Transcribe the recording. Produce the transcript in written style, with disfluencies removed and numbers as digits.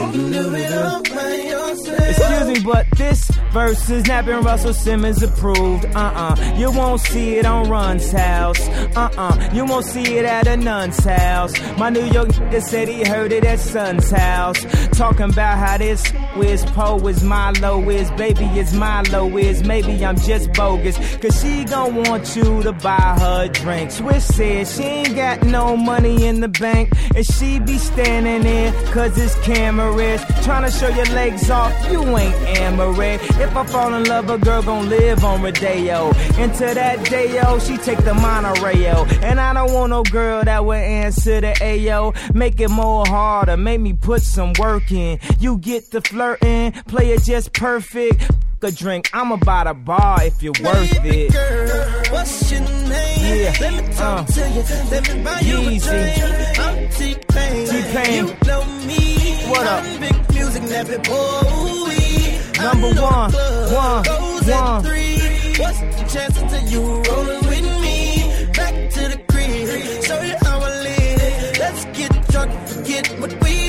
Excuse me, but this verse is not been Russell Simmons approved. You won't see it on Run's house. You won't see it at a nun's house. My New York nigga said he heard it at Son's house. Talking about how this is Poe is my low is, baby is my low is. Maybe I'm just bogus, cause she gon' want you to buy her a drink. Swiss said she ain't got no money in the bank, and she be standing there cause it's cameras. Tryna show your legs off, you ain't Amaret. If I fall in love, a girl gon' live on Rodeo. Into that day-o, she take the monorail. And I don't want no girl that would answer the Ayo. Make it more harder, make me put some work in. You get the flirting, play it just perfect. A drink, I'm about a bar if you're worth it. Girl, what's your name? Yeah. Let me talk to you. Let me buy you a drink. I'm T-Pain. T-Pain. You know me. What up? I'm big music, never boy. Number one. What's the chances of you rolling with me? Back to the crib, show you how I live. Let's get drunk and forget what we